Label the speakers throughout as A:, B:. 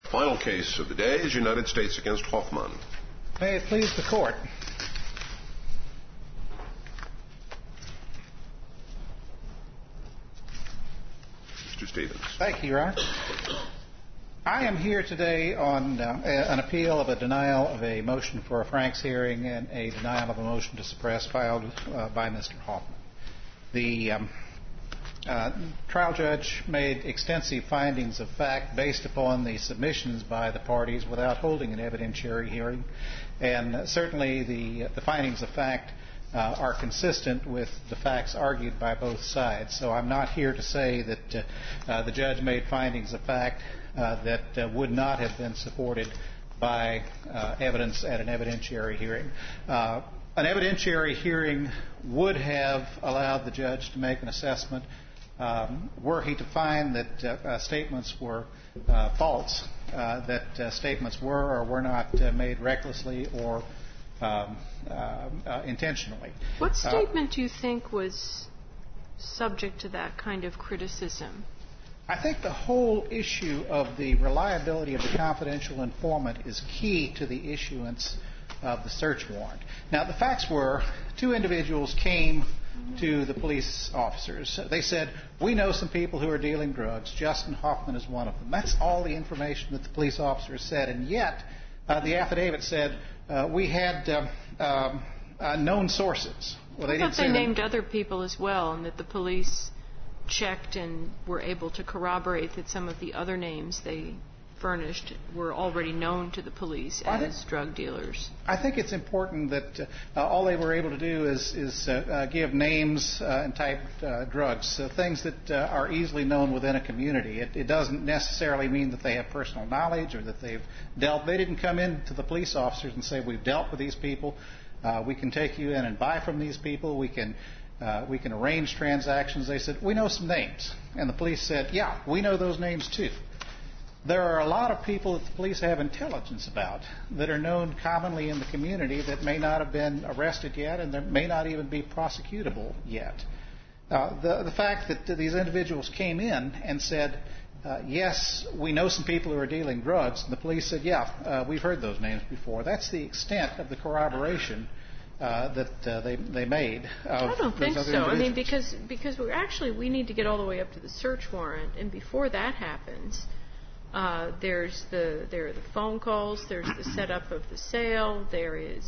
A: Final case of the day is United States against Hoffman.
B: May it please the Court.
A: Mr. Stevens.
B: Thank you, Your Honor. I am here today on an appeal of a denial of a motion for a Franks hearing and a denial of a motion to suppress filed by Mr. Hoffman. The trial judge made extensive findings of fact based upon the submissions by the parties without holding an evidentiary hearing, and certainly the findings of fact are consistent with the facts argued by both sides. So I'm not here to say that the judge made findings of fact that would not have been supported by evidence at an evidentiary hearing. An evidentiary hearing would have allowed the judge to make an assessment were he to find that statements were false, that statements were or were not made recklessly or intentionally.
C: What statement do you think was subject to that kind of criticism?
B: I think the whole issue of the reliability of the confidential informant is key to the issuance of the search warrant. Now, the facts were two individuals came to the police officers. They said, we know some people who are dealing drugs. Justin Hoffman is one of them. That's all the information that the police officers said. And yet, the affidavit said we had known sources. Well,
C: I thought they named other people as well, and that the police checked and were able to corroborate that some of the other names they furnished were already known to the police as drug dealers.
B: I think it's important that all they were able to do is give names and type drugs, things that are easily known within a community. It doesn't necessarily mean that they have personal knowledge or that they've dealt. They didn't come in to the police officers and say, we've dealt with these people. We can take you in and buy from these people. We can arrange transactions. They said, we know some names. And the police said, yeah, we know those names too. There are a lot of people that the police have intelligence about that are known commonly in the community that may not have been arrested yet and that may not even be prosecutable yet. The fact that these individuals came in and said, yes, we know some people who are dealing drugs, and the police said, yeah, we've heard those names before. That's the extent of the corroboration that they made.
C: I don't think so. I mean, because we need to get all the way up to the search warrant, and before that happens, there are the phone calls, there's the setup of the sale, there is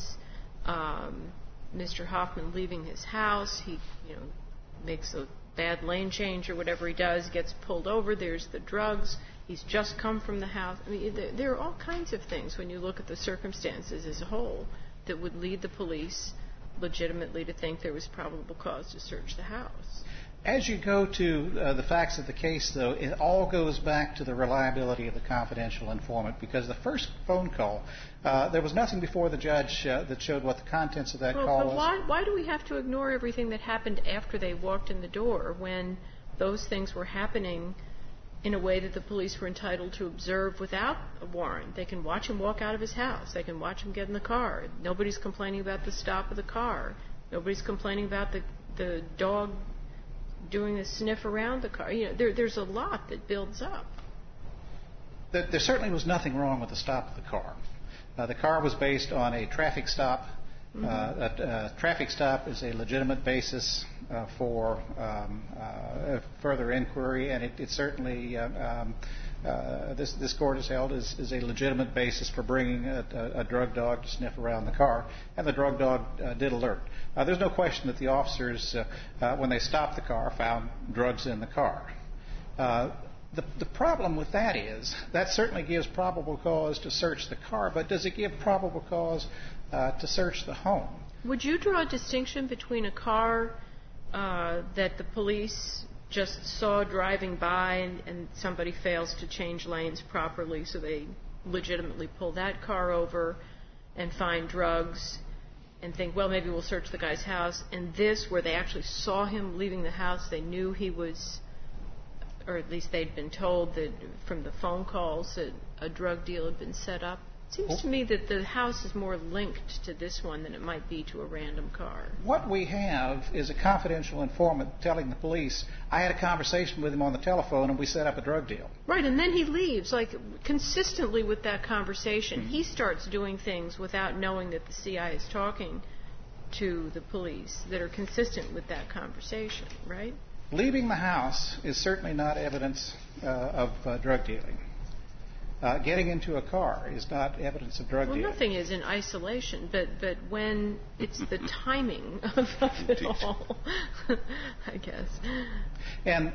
C: Mr. Hoffman leaving his house. He makes a bad lane change or whatever he does, gets pulled over. There's the drugs. He's just come from the house. I mean, there are all kinds of things when you look at the circumstances as a whole that would lead the police legitimately to think there was probable cause to search the house.
B: As you go to the facts of the case, though, it all goes back to the reliability of the confidential informant, because the first phone call, there was nothing before the judge that showed what the contents of that call was.
C: But why do we have to ignore everything that happened after they walked in the door when those things were happening in a way that the police were entitled to observe without a warrant? They can watch him walk out of his house. They can watch him get in the car. Nobody's complaining about the stop of the car. Nobody's complaining about the dog doing a sniff around the car. There's a lot that builds up.
B: There certainly was nothing wrong with the stop of the car. The car was based on a traffic stop. A traffic stop is a legitimate basis for further inquiry, and it certainly, this court has held, is a legitimate basis for bringing a drug dog to sniff around the car, and the drug dog did alert. There's no question that the officers, when they stopped the car, found drugs in the car. The problem with that is that certainly gives probable cause to search the car, but does it give probable cause to search the home?
C: Would you draw a distinction between a car that the police just saw driving by and somebody fails to change lanes properly, so they legitimately pull that car over and find drugs and think, well, maybe we'll search the guy's house, and this where they actually saw him leaving the house, they knew he was, or at least they'd been told that from the phone calls that a drug deal had been set up? Seems to me that the house is more linked to this one than it might be to a random car.
B: What we have is a confidential informant telling the police, I had a conversation with him on the telephone and we set up a drug deal.
C: Right, and then he leaves, like, consistently with that conversation. He starts doing things without knowing that the CI is talking to the police that are consistent with that conversation, right?
B: Leaving the house is certainly not evidence of drug dealing. Getting into a car is not evidence of drug dealing.
C: Well, nothing is in isolation, but when it's the timing of it all, I guess.
B: And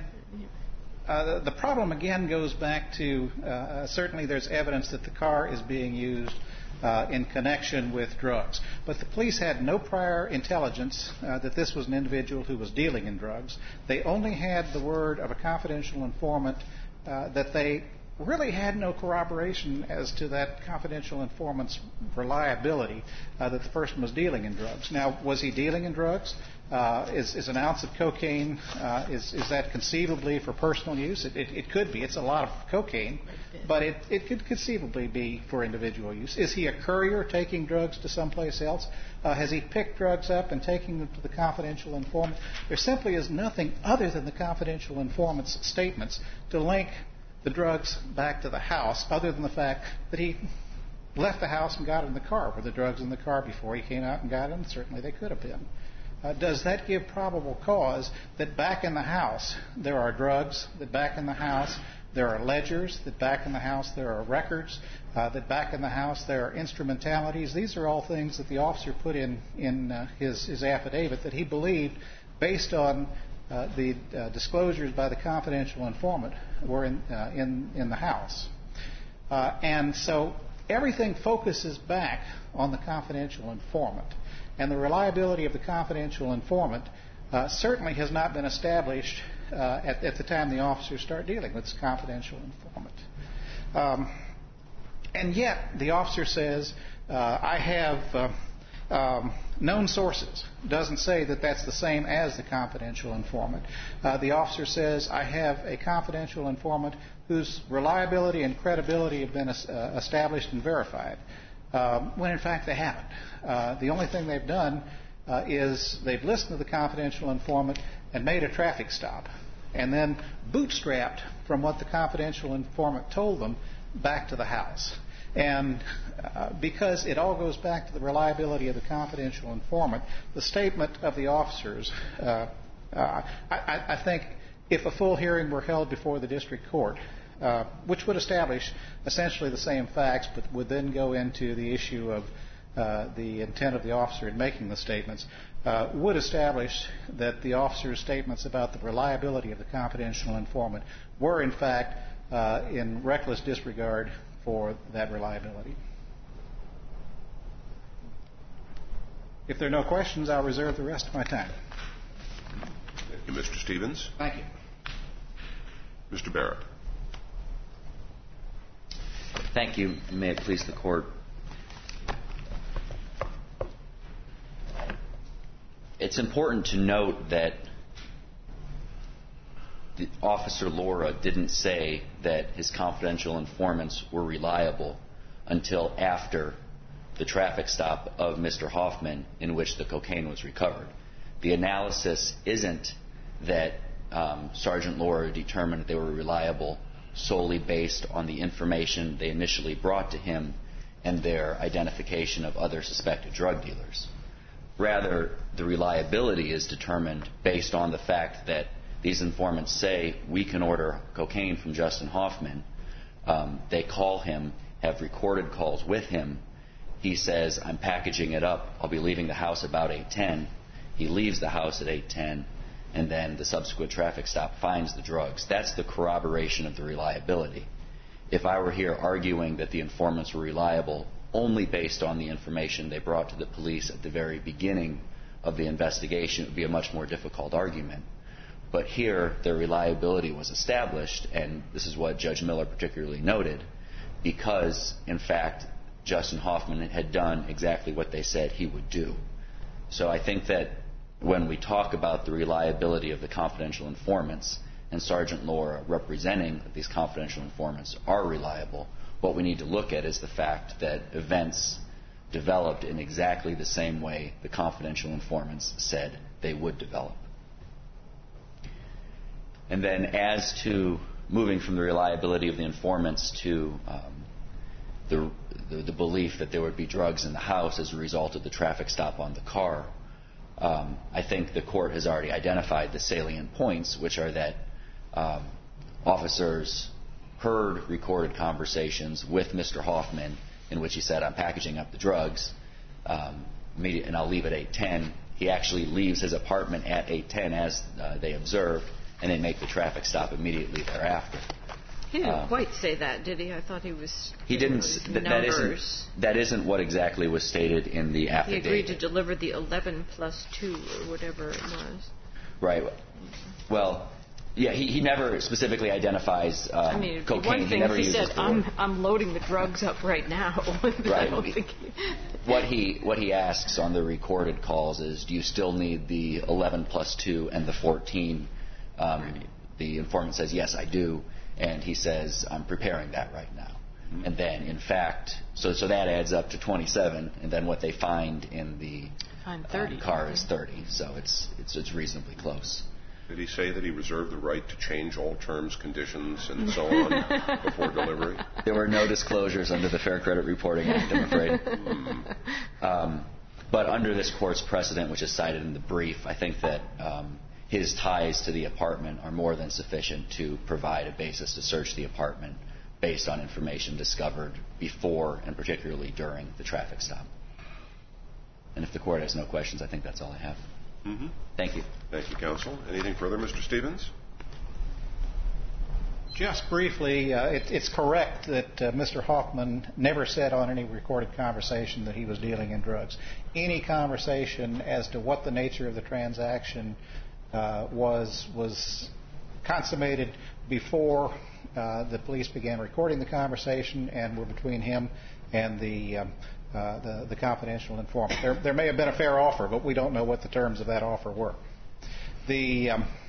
B: the problem again goes back to certainly there's evidence that the car is being used in connection with drugs. But the police had no prior intelligence that this was an individual who was dealing in drugs. They only had the word of a confidential informant that they really had no corroboration as to that confidential informant's reliability that the person was dealing in drugs. Now, was he dealing in drugs? Is an ounce of cocaine, is that conceivably for personal use? It could be. It's a lot of cocaine, but it could conceivably be for individual use. Is he a courier taking drugs to someplace else? Has he picked drugs up and taking them to the confidential informant? There simply is nothing other than the confidential informant's statements to link the drugs back to the house, other than the fact that he left the house and got in the car. Were the drugs in the car before he came out and got them? Certainly they could have been. Does that give probable cause that back in the house there are drugs, that back in the house there are ledgers, that back in the house there are records, that back in the house there are instrumentalities? These are all things that the officer put in his affidavit that he believed, based on the disclosures by the confidential informant, were in the house. And so everything focuses back on the confidential informant. And the reliability of the confidential informant certainly has not been established at the time the officers start dealing with this confidential informant. And yet the officer says, I have known sources. Doesn't say that that's the same as the confidential informant. The officer says, I have a confidential informant whose reliability and credibility have been established and verified, when in fact they haven't. The only thing they've done is they've listened to the confidential informant and made a traffic stop, and then bootstrapped from what the confidential informant told them back to the house. And because it all goes back to the reliability of the confidential informant, the statement of the officers, I think if a full hearing were held before the district court, which would establish essentially the same facts, but would then go into the issue of the intent of the officer in making the statements, would establish that the officer's statements about the reliability of the confidential informant were in fact in reckless disregard for that reliability. If there are no questions, I'll reserve the rest of my time.
A: Thank you, Mr. Stevens.
B: Thank you.
A: Mr. Barrett.
D: Thank you. May it please the Court. It's important to note that Officer Laura didn't say that his confidential informants were reliable until after the traffic stop of Mr. Hoffman, in which the cocaine was recovered. The analysis isn't that Sergeant Laura determined that they were reliable solely based on the information they initially brought to him and their identification of other suspected drug dealers. Rather, the reliability is determined based on the fact that these informants say, we can order cocaine from Justin Hoffman. They call him, have recorded calls with him. He says, I'm packaging it up. I'll be leaving the house about 8:10. He leaves the house at 8:10, and then the subsequent traffic stop finds the drugs. That's the corroboration of the reliability. If I were here arguing that the informants were reliable only based on the information they brought to the police at the very beginning of the investigation, it would be a much more difficult argument. But here, their reliability was established, and this is what Judge Miller particularly noted, because, in fact, Justin Hoffman had done exactly what they said he would do. So I think that when we talk about the reliability of the confidential informants and Sergeant Laura representing that these confidential informants are reliable, what we need to look at is the fact that events developed in exactly the same way the confidential informants said they would develop. And then as to moving from the reliability of the informants to the belief that there would be drugs in the house as a result of the traffic stop on the car, I think the court has already identified the salient points, which are that officers heard recorded conversations with Mr. Hoffman in which he said, "I'm packaging up the drugs," and I'll leave at 8:10. He actually leaves his apartment at 8:10 as they observed, and they make the traffic stop immediately thereafter.
C: He didn't quite say that, did he? I thought he was.
D: He didn't. That isn't what exactly was stated in the affidavit.
C: He agreed to deliver the 11 plus 2 or whatever it was.
D: Right. Well, yeah, he never specifically identifies cocaine.
C: One thing he said, "I'm loading the drugs up right now."
D: Right. What he asks on the recorded calls is, "Do you still need the 11 plus 2 and the 14?" The informant says, "Yes, I do." And he says, "I'm preparing that right now." Mm-hmm. And then, in fact, so that adds up to 27. And then what they find in the
C: 30,
D: car is 30. So it's reasonably close.
A: Did he say that he reserved the right to change all terms, conditions, and so on before delivery?
D: There were no disclosures under the Fair Credit Reporting Act, I'm afraid. But under this court's precedent, which is cited in the brief, I think that his ties to the apartment are more than sufficient to provide a basis to search the apartment based on information discovered before and particularly during the traffic stop. And if the court has no questions, I think that's all I have. Mm-hmm. Thank you.
A: Thank you, counsel. Anything further, Mr. Stevens?
B: Just briefly, it's correct that Mr. Hoffman never said on any recorded conversation that he was dealing in drugs. Any conversation as to what the nature of the transaction was consummated before the police began recording the conversation and were between him and the confidential informant. There may have been a fair offer, but we don't know what the terms of that offer were. The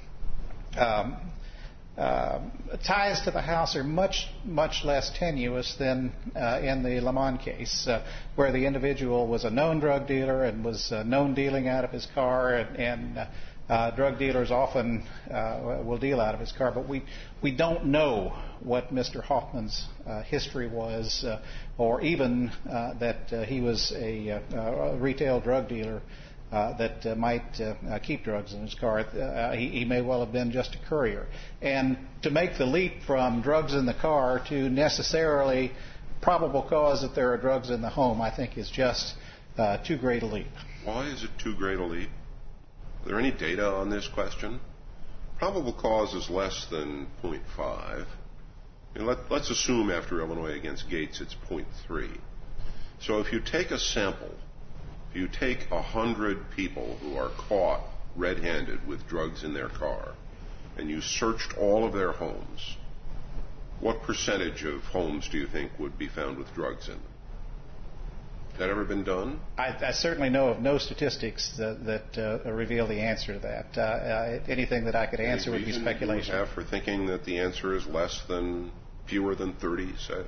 B: ties to the house are much less tenuous than in the Lamont case, where the individual was a known drug dealer and was known dealing out of his car, and drug dealers often will deal out of his car, but we don't know what Mr. Hoffman's history was, or even that he was a retail drug dealer that might keep drugs in his car. He may well have been just a courier. And to make the leap from drugs in the car to necessarily probable cause that there are drugs in the home, I think is just too great a leap.
A: Why is it too great a leap? Are there any data on this question? Probable cause is less than 0.5. Let's assume after Illinois against Gates it's 0.3. So if you take a sample, if you take 100 people who are caught red-handed with drugs in their car, and you searched all of their homes, what percentage of homes do you think would be found with drugs in them? Has that ever been done?
B: I certainly know of no statistics that reveal the answer to that. Anything that I could answer would be speculation.
A: Any reason you have for thinking that the answer is fewer than 30, say?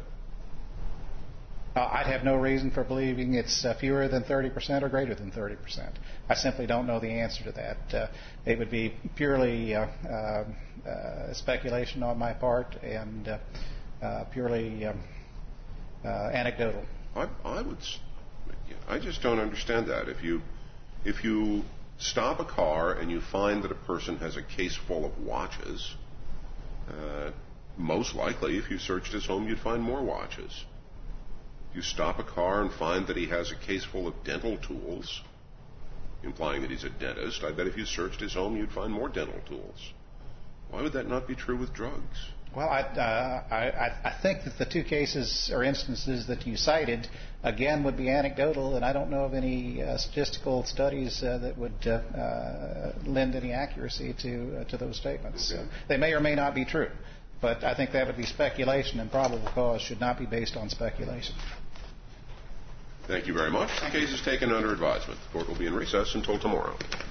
B: I'd have no reason for believing it's fewer than 30% or greater than 30%. I simply don't know the answer to that. It would be purely speculation on my part and purely anecdotal.
A: I just don't understand that. If you stop a car and you find that a person has a case full of watches, most likely if you searched his home you'd find more watches. If you stop a car and find that he has a case full of dental tools, implying that he's a dentist, I bet if you searched his home you'd find more dental tools. Why would that not be true with drugs?
B: Well, I think that the two cases or instances that you cited, again, would be anecdotal, and I don't know of any statistical studies that would lend any accuracy to those statements. Okay. They may or may not be true, but I think that would be speculation, and probable cause should not be based on speculation.
A: Thank you very much. The case is taken under advisement. The court will be in recess until tomorrow.